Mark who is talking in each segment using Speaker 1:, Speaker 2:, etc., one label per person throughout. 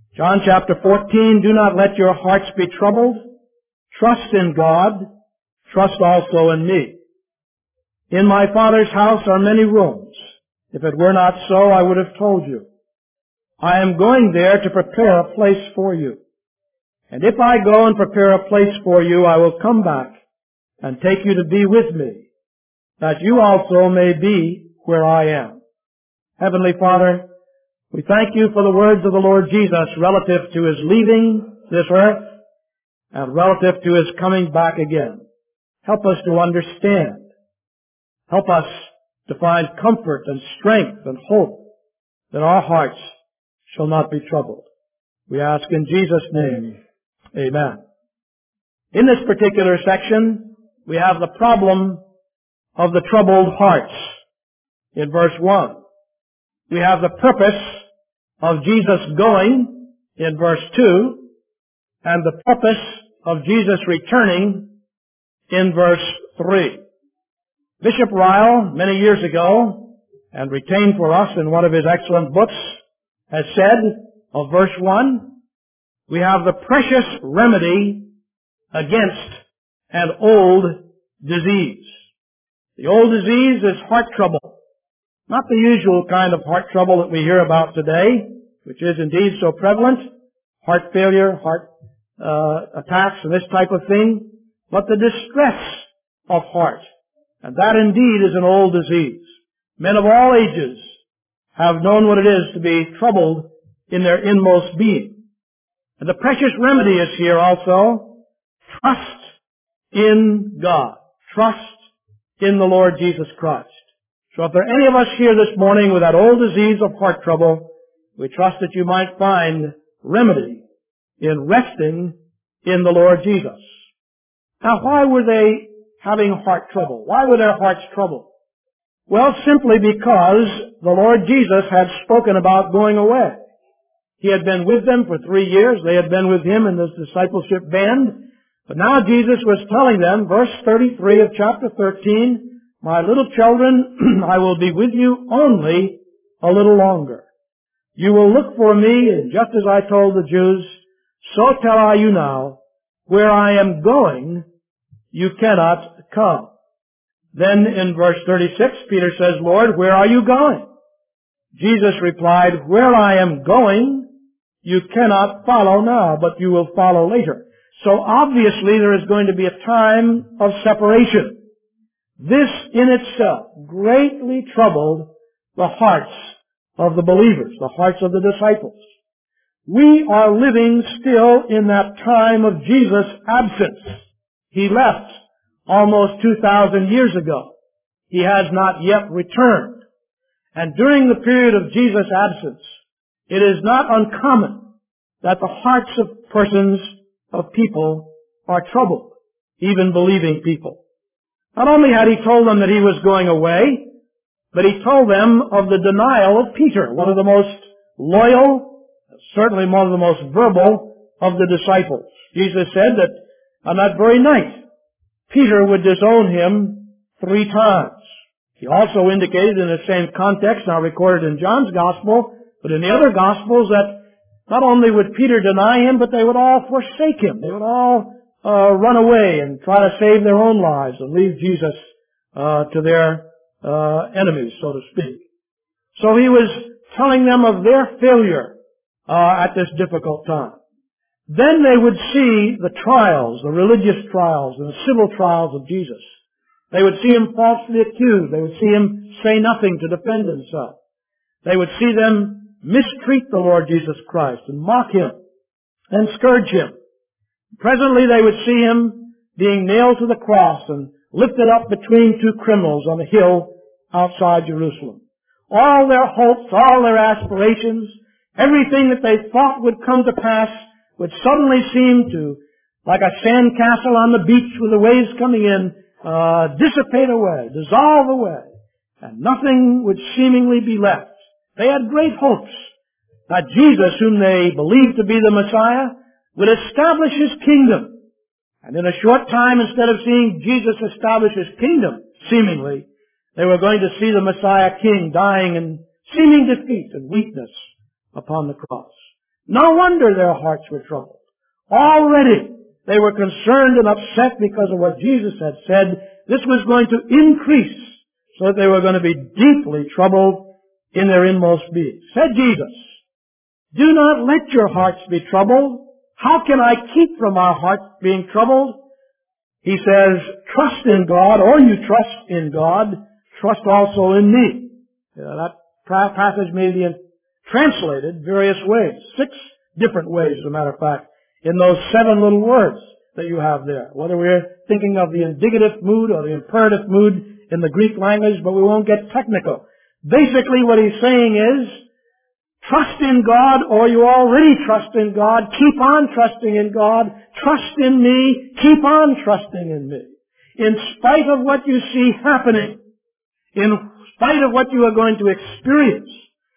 Speaker 1: John chapter 14, do not let your hearts be troubled. Trust in God. Trust also in me. In my Father's house are many rooms. If it were not so, I would have told you. I am going there to prepare a place for you. And if I go and prepare a place for you, I will come back and take you to be with me, that you also may be where I am. Heavenly Father, we thank you for the words of the Lord Jesus relative to his leaving this earth and relative to his coming back again. Help us to understand. Help us to find comfort and strength and hope that our hearts shall not be troubled. We ask in Jesus' name, amen. In this particular section, we have the problem of the troubled hearts in verse 1. We have the purpose of Jesus going in verse 2, and the purpose of Jesus returning in verse 3. Bishop Ryle, many years ago, and retained for us in one of his excellent books, has said of verse 1, we have the precious remedy against an old disease. The old disease is heart trouble. Not the usual kind of heart trouble that we hear about today, which is indeed so prevalent, heart failure, heart attacks, and this type of thing, but the distress of heart. And that indeed is an old disease. Men of all ages have known what it is to be troubled in their inmost being. And the precious remedy is here also, trust in God. Trust in the Lord Jesus Christ. So if there are any of us here this morning with that old disease of heart trouble, we trust that you might find remedy in resting in the Lord Jesus. Now, why were they having heart trouble? Why were their hearts troubled? Well, simply because the Lord Jesus had spoken about going away. He had been with them for 3 years. They had been with him in this discipleship band. But now Jesus was telling them, verse 33 of chapter 13, my little children, I will be with you only a little longer. You will look for me, and just as I told the Jews, so tell I you now, where I am going, you cannot come. Then in verse 36, Peter says, Lord, where are you going? Jesus replied, where I am going, you cannot follow now, but you will follow later. So obviously there is going to be a time of separation. This in itself greatly troubled the hearts of the believers, the hearts of the disciples. We are living still in that time of Jesus' absence. He left almost 2,000 years ago. He has not yet returned. And during the period of Jesus' absence, it is not uncommon that the hearts of persons, of people, are troubled, even believing people. Not only had he told them that he was going away, but he told them of the denial of Peter, one of the most loyal, certainly one of the most verbal of the disciples. Jesus said that on that very night, Peter would disown him 3 times. He also indicated in the same context, now recorded in John's Gospel, but in the other Gospels, that not only would Peter deny him, but they would all forsake him. They would all run away and try to save their own lives and leave Jesus to their enemies, so to speak. So he was telling them of their failure at this difficult time. Then they would see the trials, the religious trials and the civil trials of Jesus. They would see him falsely accused. They would see him say nothing to defend himself. They would see them mistreat the Lord Jesus Christ and mock him and scourge him. Presently they would see him being nailed to the cross and lifted up between 2 criminals on a hill outside Jerusalem. All their hopes, all their aspirations, everything that they thought would come to pass would suddenly seem to, like a sand castle on the beach with the waves coming in, dissipate away, dissolve away, and nothing would seemingly be left. They had great hopes that Jesus, whom they believed to be the Messiah, would establish his kingdom. And in a short time, instead of seeing Jesus establish his kingdom, seemingly, they were going to see the Messiah King dying in seeming defeat and weakness upon the cross. No wonder their hearts were troubled. Already they were concerned and upset because of what Jesus had said. This was going to increase, so that they were going to be deeply troubled in their inmost being. Said Jesus, "Do not let your hearts be troubled. How can I keep from our hearts being troubled?" He says, "Trust in God," or you trust in God, "trust also in me." That passage may be translated various ways, 6 different ways, as a matter of fact, in those 7 little words that you have there. Whether we're thinking of the indicative mood or the imperative mood in the Greek language, but we won't get technical. Basically what he's saying is, trust in God, or you already trust in God. Keep on trusting in God. Trust in me. Keep on trusting in me. In spite of what you see happening, in spite of what you are going to experience,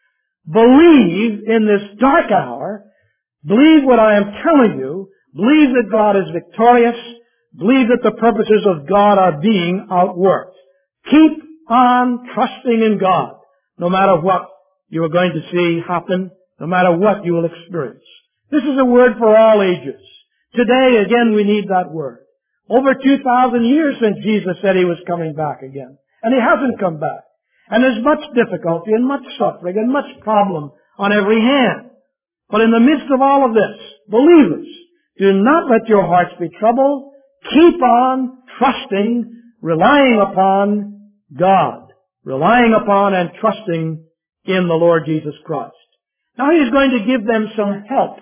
Speaker 1: believe in this dark hour. Believe what I am telling you. Believe that God is victorious. Believe that the purposes of God are being outworked. Keep on trusting in God, no matter what you are going to see happen, no matter what you will experience. This is a word for all ages. Today, again, we need that word. Over 2,000 years since Jesus said He was coming back again. And He hasn't come back. And there's much difficulty and much suffering and much problem on every hand. But in the midst of all of this, believers, do not let your hearts be troubled. Keep on trusting, relying upon God. Relying upon and trusting in the Lord Jesus Christ. Now He is going to give them some help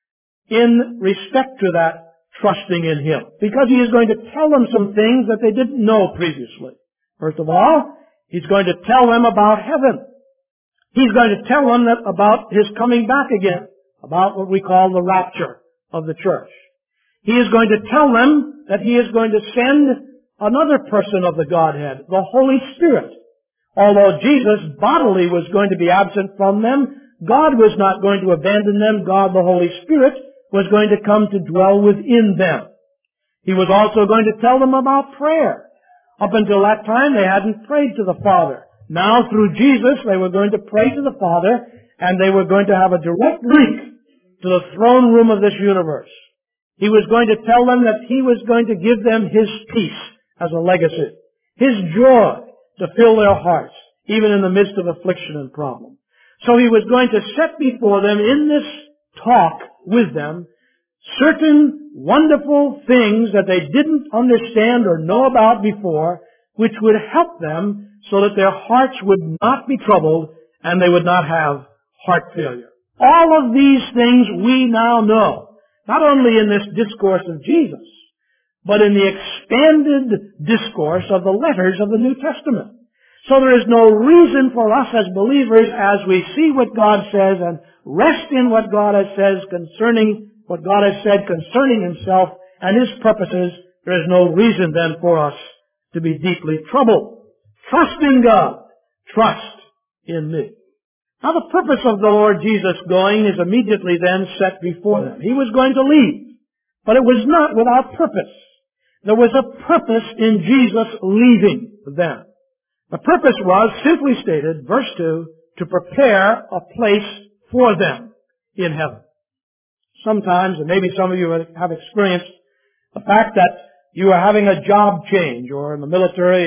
Speaker 1: in respect to that trusting in Him, because He is going to tell them some things that they didn't know previously. First of all, He's going to tell them about heaven. He's going to tell them about His coming back again, about what we call the rapture of the church. He is going to tell them that He is going to send another person of the Godhead, the Holy Spirit. Although Jesus bodily was going to be absent from them, God was not going to abandon them. God, the Holy Spirit, was going to come to dwell within them. He was also going to tell them about prayer. Up until that time, they hadn't prayed to the Father. Now, through Jesus, they were going to pray to the Father, and they were going to have a direct link to the throne room of this universe. He was going to tell them that He was going to give them His peace as a legacy, His joy to fill their hearts, even in the midst of affliction and problem. So He was going to set before them, in this talk with them, certain wonderful things that they didn't understand or know about before, which would help them so that their hearts would not be troubled and they would not have heart failure. All of these things we now know, not only in this discourse of Jesus, but in the expanded discourse of the letters of the New Testament. So there is no reason for us as believers, as we see what God says and rest in what God has said concerning Himself and His purposes, there is no reason then for us to be deeply troubled. Trust in God. Trust in me. Now the purpose of the Lord Jesus going is immediately then set before them. He was going to leave, but it was not without purpose. There was a purpose in Jesus leaving them. The purpose was, simply stated, verse 2, to prepare a place for them in heaven. Sometimes, and maybe some of you have experienced the fact that you are having a job change, or in the military,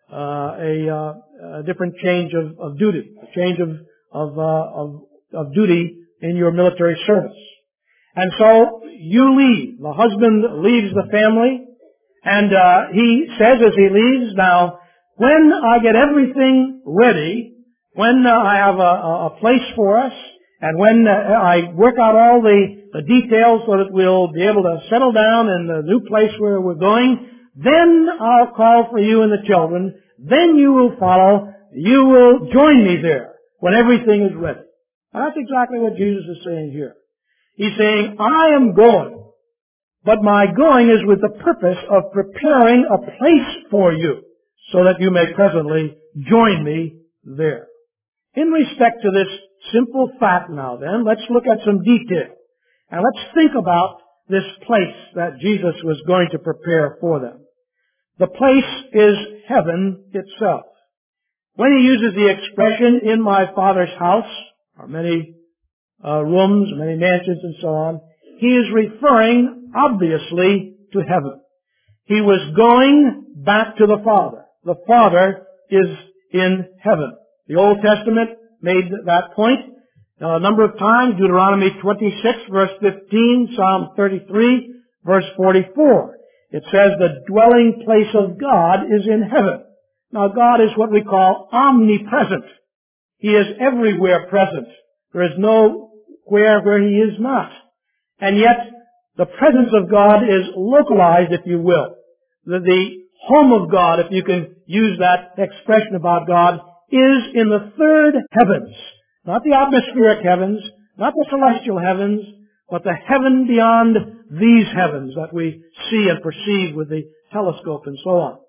Speaker 1: a different change of duty, a change of duty in your military service. And so you leave. The husband leaves the family, and he says as he leaves, now, when I get everything ready, when I have a place for us, and when I work out all the details so that we'll be able to settle down in the new place where we're going, then I'll call for you and the children. Then you will follow. You will join me there when everything is ready. Now that's exactly what Jesus is saying here. He's saying, I am going, but my going is with the purpose of preparing a place for you, so that you may presently join me there. In respect to this simple fact now then, let's look at some detail. And let's think about this place that Jesus was going to prepare for them. The place is heaven itself. When He uses the expression, in my Father's house, are many rooms, many mansions and so on, he is referring obviously to heaven. He was going back to the Father. The Father is in heaven. The Old Testament made that point a number of times. Deuteronomy 26 verse 15, Psalm 33 verse 44. It says the dwelling place of God is in heaven. Now God is what we call omnipresent. He is everywhere present. There is nowhere where He is not. And yet, the presence of God is localized, if you will. The home of God, if you can use that expression about God, is in the third heavens. Not the atmospheric heavens, not the celestial heavens, but the heaven beyond these heavens that we see and perceive with the telescope and so on.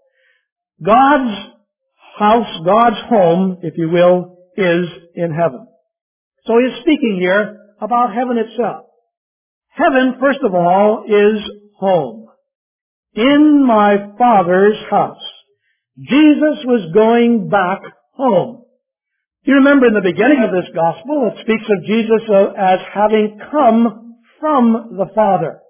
Speaker 1: God's house, God's home, if you will, is in heaven. So he is speaking here about heaven itself. Heaven, first of all, is home. In my Father's house. Jesus was going back home. You remember in the beginning of this gospel, it speaks of Jesus as having come from the Father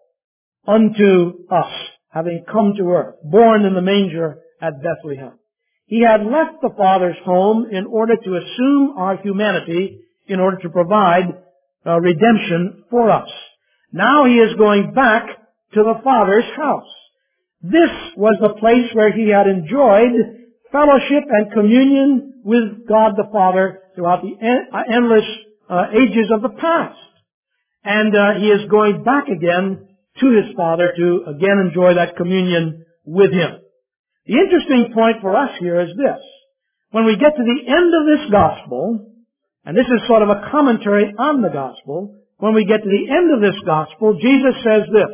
Speaker 1: unto us, having come to earth, born in the manger at Bethlehem. He had left the Father's home in order to assume our humanity, in order to provide redemption for us. Now he is going back to the Father's house. This was the place where he had enjoyed fellowship and communion with God the Father throughout the endless ages of the past. And he is going back again to his Father to again enjoy that communion with him. The interesting point for us here is this. When we get to the end of this gospel, and this is sort of a commentary on the gospel, when we get to the end of this gospel, Jesus says this,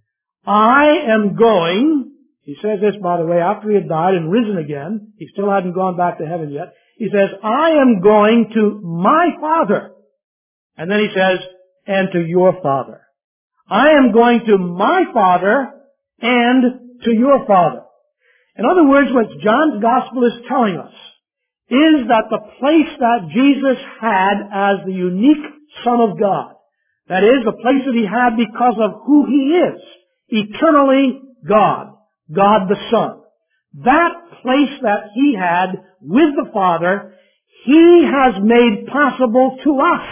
Speaker 1: I am going, he says this, by the way, after he had died and risen again, he still hadn't gone back to heaven yet, he says, I am going to my Father. And then he says, and to your Father. I am going to my Father and to your Father. In other words, what John's Gospel is telling us is that the place that Jesus had as the unique Son of God, that is, the place that he had because of who he is, eternally God, God the Son. That place that he had with the Father, he has made possible to us.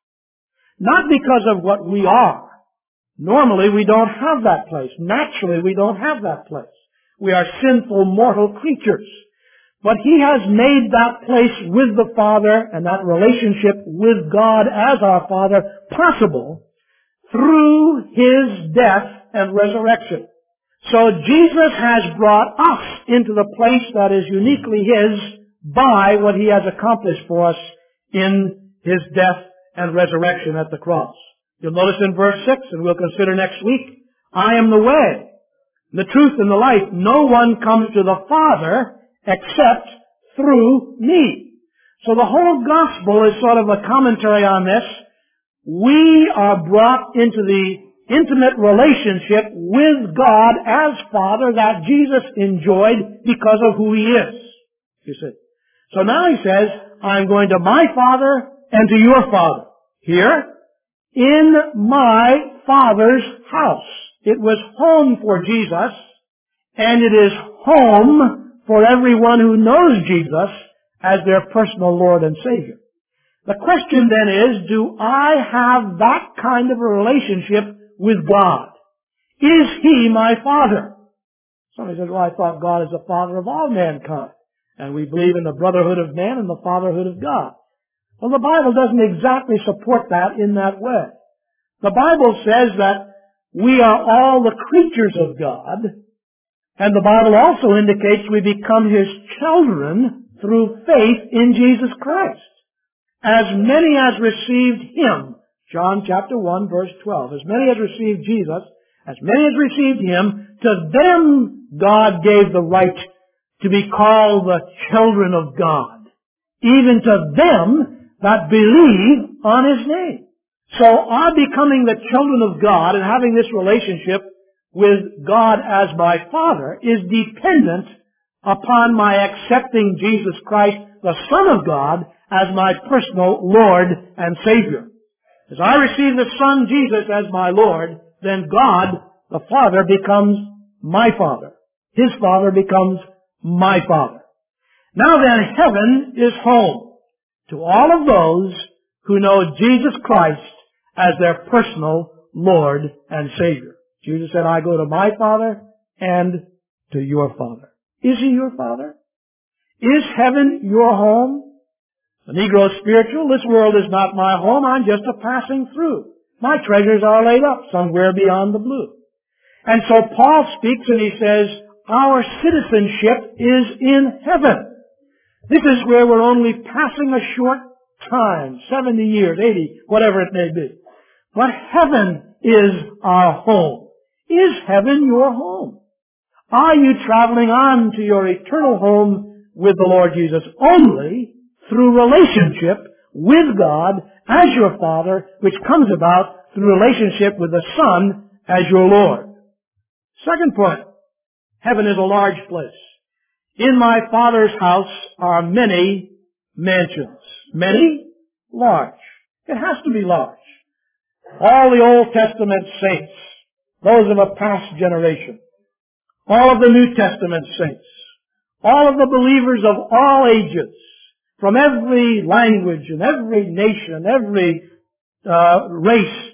Speaker 1: Not because of what we are. Normally we don't have that place. Naturally we don't have that place. We are sinful, mortal creatures. But he has made that place with the Father and that relationship with God as our Father possible through his death and resurrection. So Jesus has brought us into the place that is uniquely his by what he has accomplished for us in his death and resurrection at the cross. You'll notice in verse 6, and we'll consider next week, I am the way, the truth, and the life. No one comes to the Father except through me. So the whole gospel is sort of a commentary on this. We are brought into the intimate relationship with God as Father that Jesus enjoyed because of who he is. You see. So now he says, I'm going to my Father and to your Father. Here, in my Father's house. It was home for Jesus, and it is home for everyone who knows Jesus as their personal Lord and Savior. The question then is, do I have that kind of a relationship with God? Is he my Father? Somebody says, well, I thought God is the Father of all mankind, and we believe in the brotherhood of man and the fatherhood of God. Well, the Bible doesn't exactly support that in that way. The Bible says that we are all the creatures of God, and the Bible also indicates we become his children through faith in Jesus Christ. As many as received him, John chapter 1 verse 12, as many as received Jesus, as many as received him, to them God gave the right to be called the children of God, even to them that believe on his name. So our becoming the children of God and having this relationship with God as my Father is dependent upon my accepting Jesus Christ, the Son of God, as my personal Lord and Savior. As I receive the Son, Jesus, as my Lord, then God, the Father, becomes my Father. His Father becomes my Father. Now then, heaven is home to all of those who know Jesus Christ as their personal Lord and Savior. Jesus said, I go to my Father and to your Father. Is He your Father? Is heaven your home? The Negro spiritual, this world is not my home, I'm just a passing through. My treasures are laid up somewhere beyond the blue. And so Paul speaks and he says, our citizenship is in heaven. This is where we're only passing a short time, 70 years, 80, whatever it may be. But heaven is our home. Is heaven your home? Are you traveling on to your eternal home with the Lord Jesus only through relationship with God as your Father, which comes about through relationship with the Son as your Lord? Second point, heaven is a large place. In my Father's house are many mansions. Many? Large. It has to be large. All the Old Testament saints, those of a past generation, all of the New Testament saints, all of the believers of all ages, from every language and every nation, every race,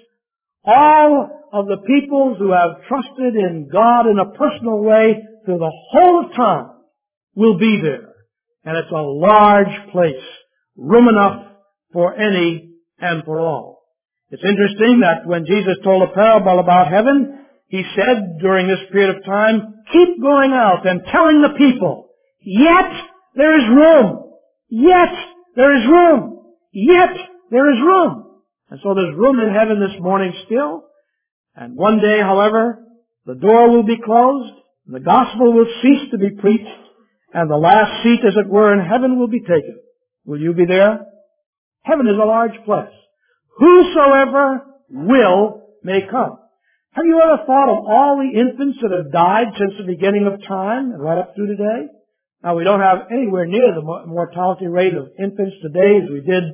Speaker 1: all of the peoples who have trusted in God in a personal way through the whole of time will be there. And it's a large place, room enough for any and for all. It's interesting that when Jesus told a parable about heaven, He said during this period of time, keep going out and telling the people, yet there is room. Yet there is room. Yet there is room. And so there's room in heaven this morning still. And one day, however, the door will be closed, the gospel will cease to be preached, and the last seat, as it were, in heaven will be taken. Will you be there? Heaven is a large place. Whosoever will may come. Have you ever thought of all the infants that have died since the beginning of time and right up through today? Now, we don't have anywhere near the mortality rate of infants today as we did,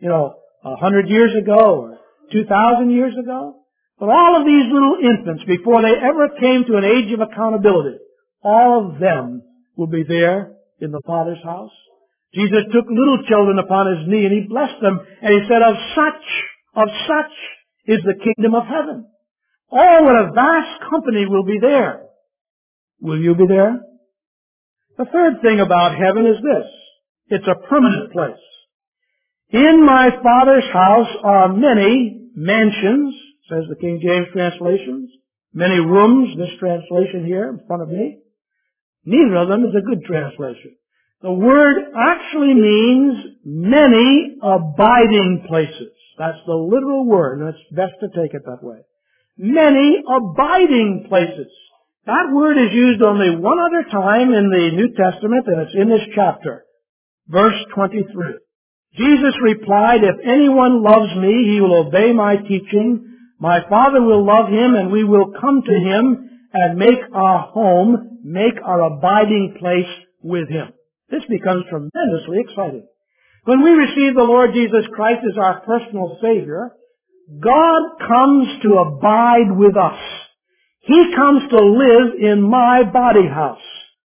Speaker 1: 100 years ago or 2,000 years ago. But all of these little infants, before they ever came to an age of accountability, all of them will be there in the Father's house. Jesus took little children upon His knee and He blessed them, and He said, of such is the kingdom of heaven. Oh, what a vast company will be there. Will you be there? The third thing about heaven is this. It's a permanent place. In my Father's house are many mansions, says the King James translations. Many rooms, this translation here in front of me. Neither of them is a good translation. The word actually means many abiding places. That's the literal word, and it's best to take it that way. Many abiding places. That word is used only one other time in the New Testament, and it's in this chapter. Verse 23. Jesus replied, if anyone loves me, he will obey my teaching. My Father will love him, and we will come to him and make our home, make our abiding place with him. This becomes tremendously exciting. When we receive the Lord Jesus Christ as our personal Savior, God comes to abide with us. He comes to live in my body house.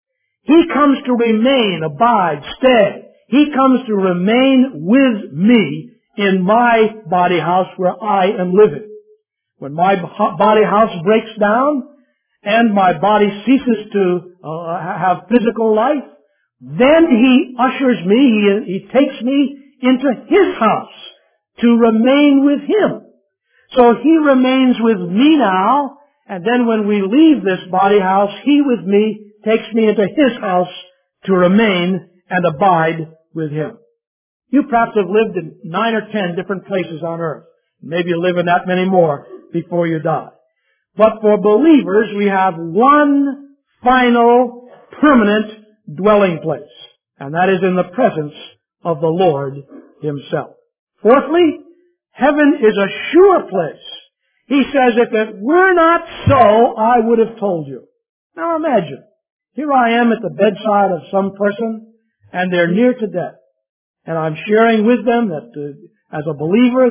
Speaker 1: He comes to remain, abide, stay. He comes to remain with me in my body house where I am living. When my body house breaks down and my body ceases to have physical life, then He ushers me, He takes me into His house to remain with Him. So He remains with me now, and then when we leave this body house, He with me takes me into His house to remain and abide with Him. You perhaps have lived in 9 or 10 different places on earth. Maybe you live in that many more before you die. But for believers, we have one final, permanent dwelling place, and that is in the presence of the Lord Himself. Fourthly, heaven is a sure place. He says, if it were not so, I would have told you. Now imagine, here I am at the bedside of some person, and they're near to death. And I'm sharing with them that, as a believer, that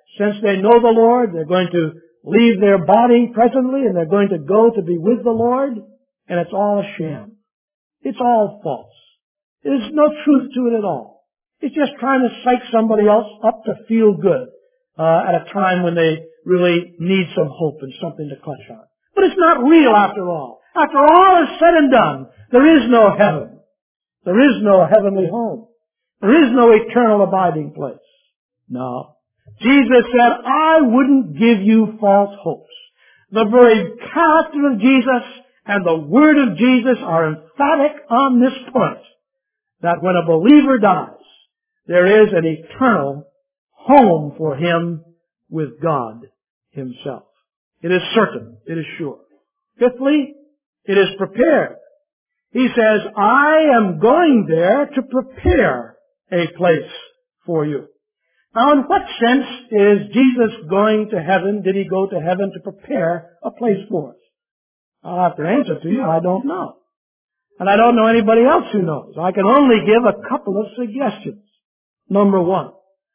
Speaker 1: since they know the Lord, they're going to leave their body presently and they're going to go to be with the Lord, and it's all a sham. It's all false. There's no truth to it at all. It's just trying to psych somebody else up to feel good at a time when they really need some hope and something to clutch on. But it's not real after all. After all is said and done, there is no heaven. There is no heavenly home. There is no eternal abiding place. No. Jesus said, I wouldn't give you false hopes. The very character of Jesus and the word of Jesus are emphatic on this point, that when a believer dies, there is an eternal home for him with God himself. It is certain. It is sure. Fifthly, it is prepared. He says, I am going there to prepare a place for you. Now, in what sense is Jesus going to heaven? Did he go to heaven to prepare a place for us? I'll have to answer to you, I don't know. And I don't know anybody else who knows. I can only give a couple of suggestions. Number one,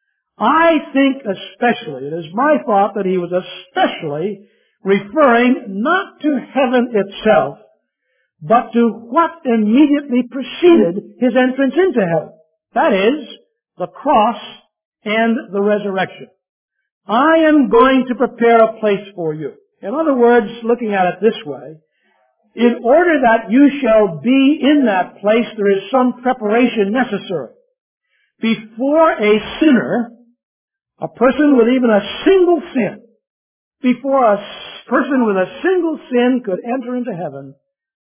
Speaker 1: I think especially, it is my thought that he was especially referring not to heaven itself, but to what immediately preceded his entrance into heaven. That is, the cross and the resurrection. I am going to prepare a place for you. In other words, looking at it this way, in order that you shall be in that place, there is some preparation necessary. Before a sinner, a person with even a single sin, before a person with a single sin could enter into heaven,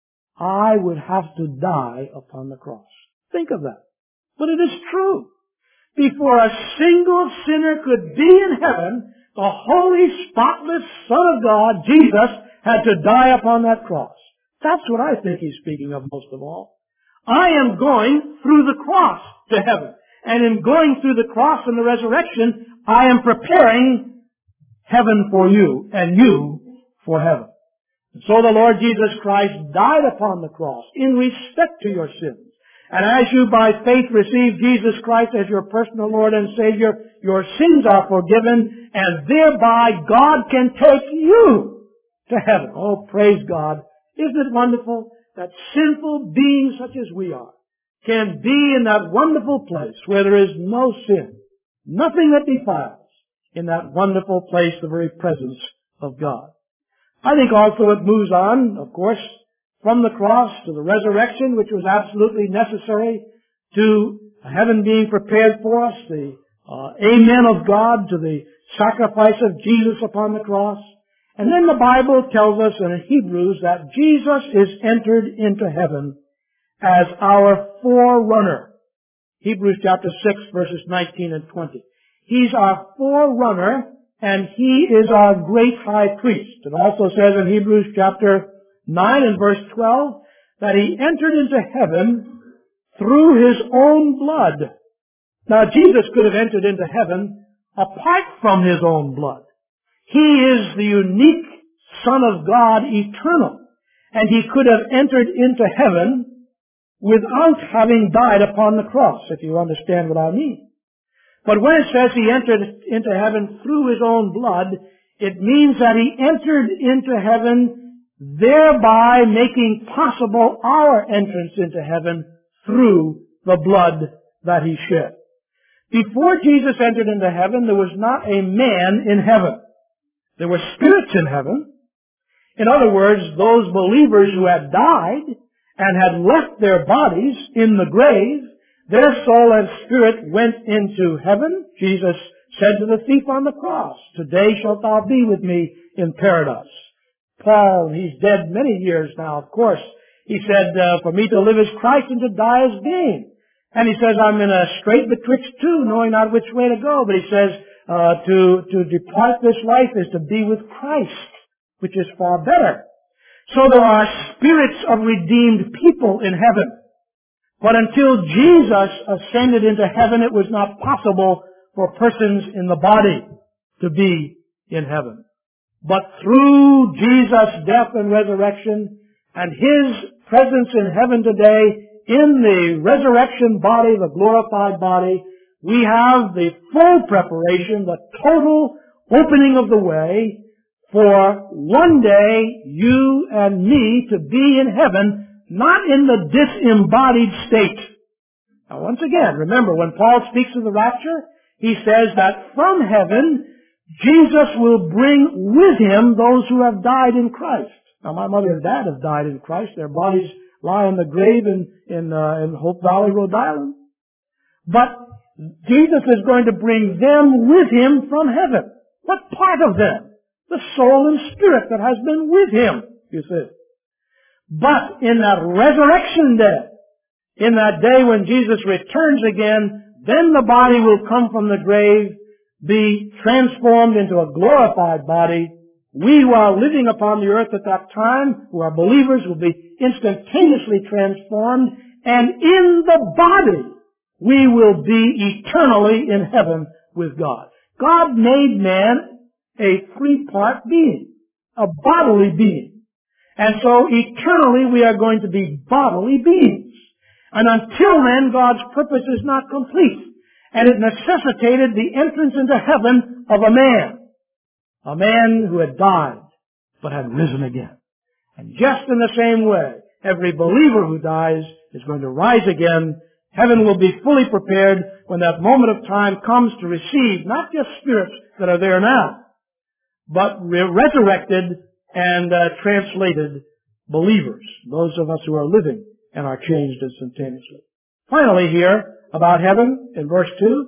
Speaker 1: I would have to die upon the cross. Think of that. But it is true. Before a single sinner could be in heaven, the holy, spotless Son of God, Jesus, had to die upon that cross. That's what I think he's speaking of most of all. I am going through the cross to heaven. And in going through the cross and the resurrection, I am preparing heaven for you and you for heaven. And so the Lord Jesus Christ died upon the cross in respect to your sins. And as you by faith receive Jesus Christ as your personal Lord and Savior, your sins are forgiven, and thereby God can take you to heaven. Oh, praise God. Isn't it wonderful that sinful beings such as we are can be in that wonderful place where there is no sin, nothing that defiles, in that wonderful place, the very presence of God. I think also it moves on, of course, from the cross to the resurrection, which was absolutely necessary, to heaven being prepared for us, the amen of God to the sacrifice of Jesus upon the cross. And then the Bible tells us in Hebrews that Jesus is entered into heaven as our forerunner. Hebrews chapter 6 verses 19 and 20. He's our forerunner and he is our great high priest. It also says in Hebrews chapter 9 and verse 12 that he entered into heaven through his own blood. Now Jesus could have entered into heaven apart from his own blood. He is the unique Son of God, eternal. And he could have entered into heaven without having died upon the cross, if you understand what I mean. But when it says he entered into heaven through his own blood, it means that he entered into heaven, thereby making possible our entrance into heaven through the blood that he shed. Before Jesus entered into heaven, there was not a man in heaven. There were spirits in heaven. In other words, those believers who had died and had left their bodies in the grave, their soul and spirit went into heaven. Jesus said to the thief on the cross, "Today shalt thou be with me in paradise." Paul, he's dead many years now, of course. He said, "For me to live is Christ and to die is gain." And he says, "I'm in a strait betwixt two, knowing not which way to go." But he says, to depart this life is to be with Christ, which is far better. So there are spirits of redeemed people in heaven. But until Jesus ascended into heaven, it was not possible for persons in the body to be in heaven. But through Jesus' death and resurrection and his presence in heaven today, in the resurrection body, the glorified body, we have the full preparation, the total opening of the way for one day you and me to be in heaven, not in the disembodied state. Now once again, remember when Paul speaks of the rapture, he says that from heaven, Jesus will bring with him those who have died in Christ. Now my mother and dad have died in Christ. Their bodies lie in the grave in Hope Valley, Rhode Island. But Jesus is going to bring them with him from heaven. What part of them? The soul and spirit that has been with him, you see. But in that resurrection day, in that day when Jesus returns again, then the body will come from the grave, be transformed into a glorified body. We who are living upon the earth at that time, who are believers, will be instantaneously transformed, and in the body we will be eternally in heaven with God. God made man a three-part being, a bodily being. And so eternally we are going to be bodily beings. And until then, God's purpose is not complete. And it necessitated the entrance into heaven of a man who had died but had risen again. And just in the same way, every believer who dies is going to rise again. Heaven will be fully prepared when that moment of time comes to receive not just spirits that are there now, but resurrected and translated believers, those of us who are living and are changed instantaneously. Finally here, about heaven, in verse 2,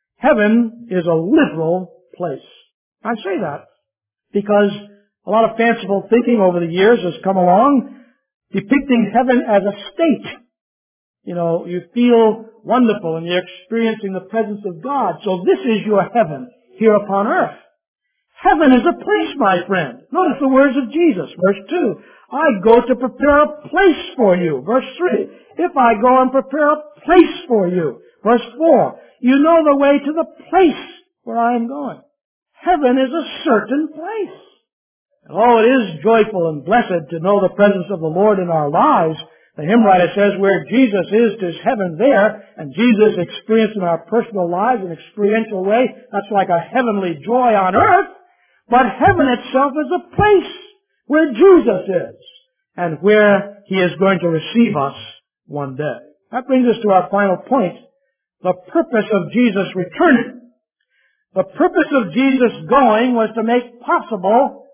Speaker 1: heaven is a literal place. I say that because a lot of fanciful thinking over the years has come along depicting heaven as a state. You know, you feel wonderful and you're experiencing the presence of God. So this is your heaven here upon earth. Heaven is a place, my friend. Notice the words of Jesus. Verse 2, I go to prepare a place for you. Verse 3, if I go and prepare a place for you. Verse 4, you know the way to the place where I am going. Heaven is a certain place. And oh, it is joyful and blessed to know the presence of the Lord in our lives. The hymn writer says, where Jesus is, 'tis heaven there. And Jesus experienced in our personal lives in an experiential way. That's like a heavenly joy on earth. But heaven itself is a place where Jesus is and where he is going to receive us one day. That brings us to our final point, the purpose of Jesus returning. The purpose of Jesus going was to make possible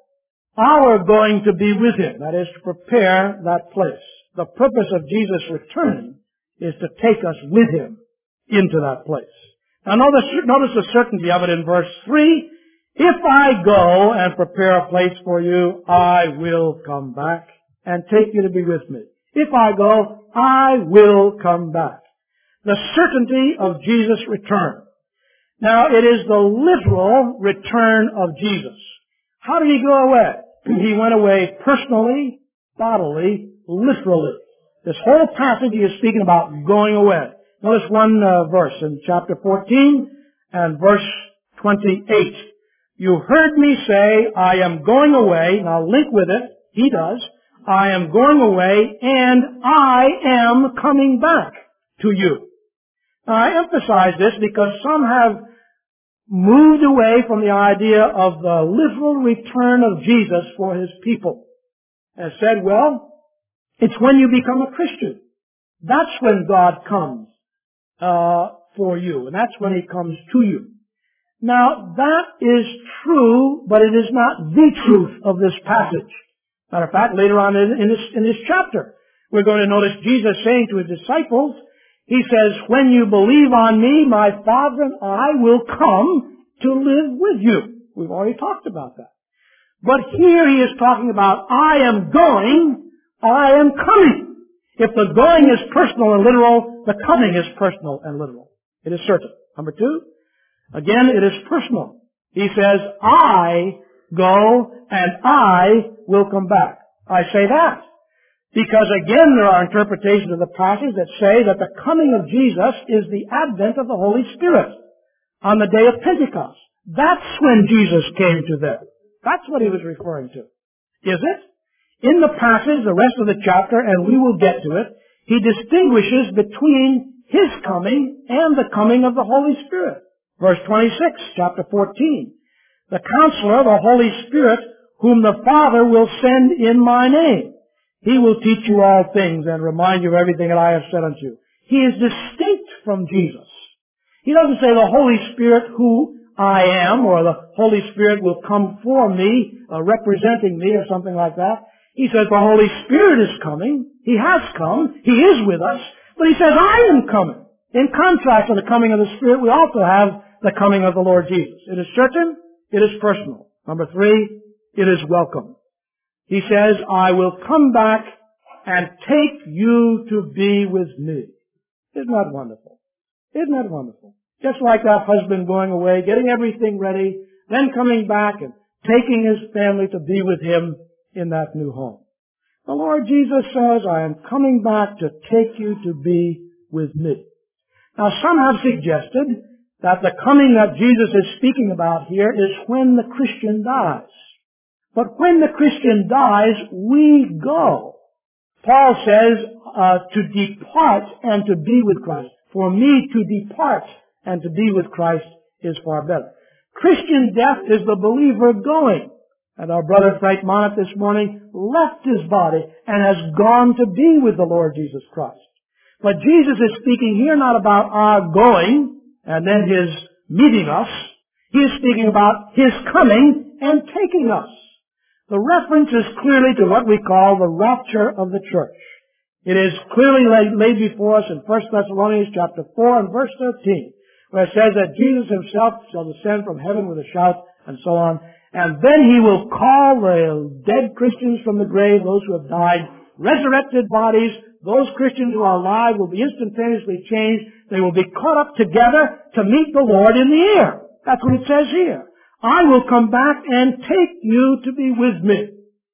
Speaker 1: our going to be with him, that is, to prepare that place. The purpose of Jesus returning is to take us with him into that place. Now notice the certainty of it in verse 3. If I go and prepare a place for you, I will come back and take you to be with me. If I go, I will come back. The certainty of Jesus' return. Now, it is the literal return of Jesus. How did he go away? He went away personally, bodily, literally. This whole passage he is speaking about going away. Notice one verse in chapter 14 and verse 28. You heard me say, I am going away. Now link with it. He does. I am going away and I am coming back to you. Now I emphasize this because some have moved away from the idea of the literal return of Jesus for his people. And said, well, it's when you become a Christian. That's when God comes for you. And that's when he comes to you. Now, that is true, but it is not the truth of this passage. Matter of fact, later on in this chapter, we're going to notice Jesus saying to his disciples, he says, when you believe on me, my Father and I will come to live with you. We've already talked about that. But here he is talking about, I am going, I am coming. If the going is personal and literal, the coming is personal and literal. It is certain. Number 2, again, it is personal. He says, I go and I will come back. I say that because, again, there are interpretations of the passage that say that the coming of Jesus is the advent of the Holy Spirit on the day of Pentecost. That's when Jesus came to them. That's what he was referring to. Is it? In the passage, the rest of the chapter, and we will get to it, he distinguishes between His coming and the coming of the Holy Spirit. Verse 26, chapter 14. The Counselor, the Holy Spirit, whom the Father will send in my name. He will teach you all things and remind you of everything that I have said unto you. He is distinct from Jesus. He doesn't say the Holy Spirit who I am, or the Holy Spirit will come for me, representing me, or something like that. He says the Holy Spirit is coming. He has come. He is with us. But he says, I am coming. In contrast to the coming of the Spirit, we also have the coming of the Lord Jesus. It is certain. It is personal. Number 3, it is welcome. He says, I will come back and take you to be with me. Isn't that wonderful? Isn't that wonderful? Just like that husband going away, getting everything ready, then coming back and taking his family to be with him in that new home. The Lord Jesus says, I am coming back to take you to be with me. Now, some have suggested that the coming that Jesus is speaking about here is when the Christian dies. But when the Christian dies, we go. Paul says to depart and to be with Christ. For me to depart and to be with Christ is far better. Christian death is the believer going. And our brother Frank Monnet this morning left his body and has gone to be with the Lord Jesus Christ. But Jesus is speaking here not about our going and then His meeting us. He is speaking about His coming and taking us. The reference is clearly to what we call the rapture of the church. It is clearly laid before us in 1 Thessalonians chapter 4 and verse 13, where it says that Jesus Himself shall descend from heaven with a shout and so on. And then He will call the dead Christians from the grave, those who have died, resurrected bodies. Those Christians who are alive will be instantaneously changed. They will be caught up together to meet the Lord in the air. That's what it says here. I will come back and take you to be with me.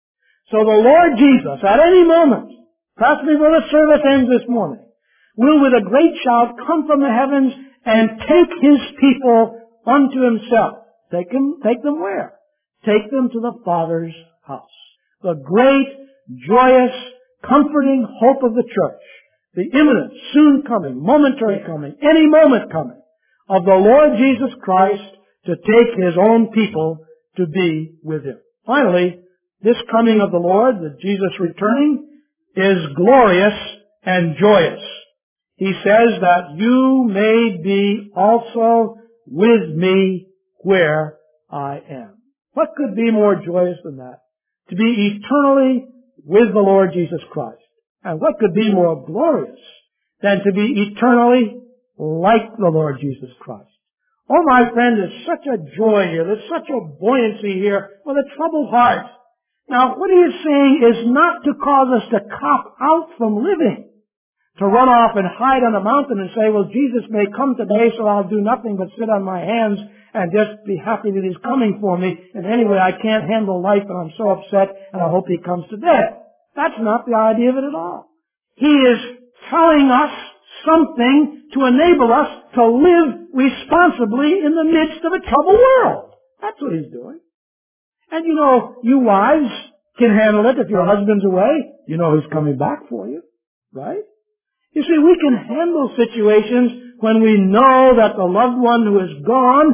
Speaker 1: So the Lord Jesus, at any moment, perhaps before the service ends this morning, will with a great shout come from the heavens and take His people unto Himself. Take them where? Take them to the Father's house. The great, joyous, comforting hope of the church. The imminent, soon coming, momentary coming, any moment coming of the Lord Jesus Christ to take His own people to be with Him. Finally, this coming of the Lord, the Jesus returning, is glorious and joyous. He says that you may be also with me where I am. What could be more joyous than that? To be eternally with the Lord Jesus Christ. And what could be more glorious than to be eternally like the Lord Jesus Christ? Oh, my friend, there's such a joy here. There's such a buoyancy here with a troubled heart. Now, what He is saying is not to cause us to cop out from living, to run off and hide on a mountain and say, well, Jesus may come today, so I'll do nothing but sit on my hands and just be happy that He's coming for me. And anyway, I can't handle life and I'm so upset and I hope He comes today. That's not the idea of it at all. He is telling us something to enable us to live responsibly in the midst of a troubled world. That's what He's doing. And you know, you wives can handle it if your husband's away. You know He's coming back for you, right? You see, we can handle situations when we know that the loved one who is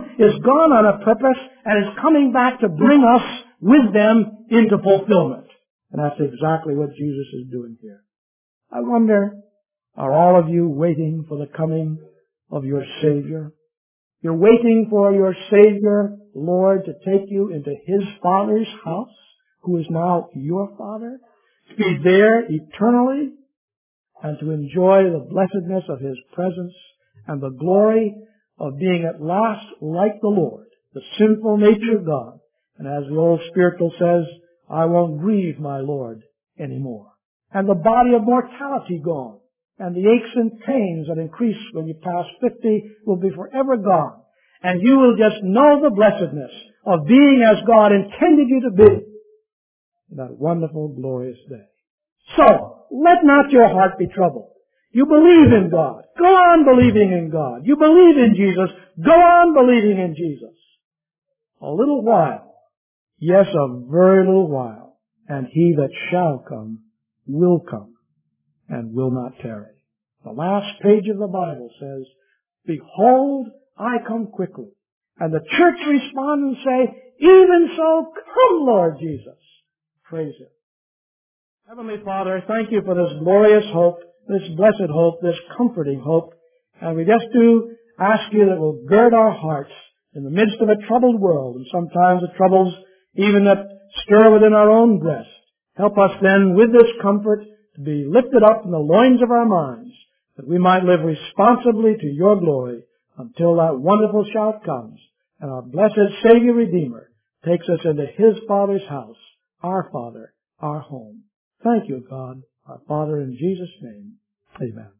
Speaker 1: gone on a purpose and is coming back to bring us with them into fulfillment. And that's exactly what Jesus is doing here. I wonder, are all of you waiting for the coming of your Savior? You're waiting for your Savior, Lord, to take you into His Father's house, who is now your Father, to be there eternally, and to enjoy the blessedness of His presence and the glory of being at last like the Lord, the sinful nature of God. And as the old spiritual says, I won't grieve my Lord anymore. And the body of mortality gone, and the aches and pains that increase when you pass 50 will be forever gone. And you will just know the blessedness of being as God intended you to be in that wonderful, glorious day. So, let not your heart be troubled. You believe in God. Go on believing in God. You believe in Jesus. Go on believing in Jesus. A little while, yes, a very little while, and He that shall come will come and will not tarry. The last page of the Bible says, "Behold, I come quickly." And the church respond and say, "Even so, come, Lord Jesus." Praise Him. Heavenly Father, thank you for this glorious hope, this blessed hope, this comforting hope. And we just do ask you that will gird our hearts in the midst of a troubled world, and sometimes the troubles even that stir within our own breast. Help us then with this comfort to be lifted up in the loins of our minds, that we might live responsibly to your glory until that wonderful shout comes and our blessed Savior Redeemer takes us into His Father's house, our Father, our home. Thank you, God, our Father, in Jesus' name. Amen.